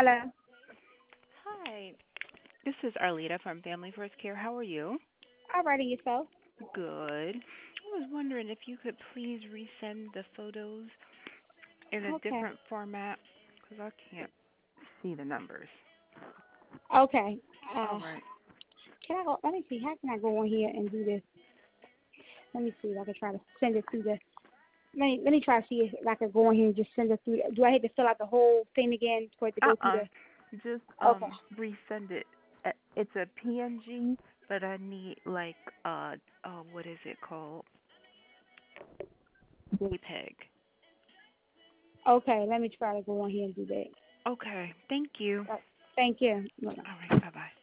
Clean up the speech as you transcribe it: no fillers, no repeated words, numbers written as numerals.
Hello. Hi, this is Arlita from Family First Care. How are you? All right, and yourself? Good. I was wondering if you could please resend the photos in a Okay. different format because I can't see the numbers. Okay. All Uh, right. can I go? Let me see. How can I go on here and do this? Let me see if I can try to send it through the. Let me try to see if I can go on here and just send it through. Do I have to fill out the whole thing again for it to go through Uh-uh. the? Just Okay. resend it. It's a PNG, but I need like what is it called? JPEG. Okay. Let me try to go on here and do that. Okay. Thank you. Thank you. All right. Bye bye.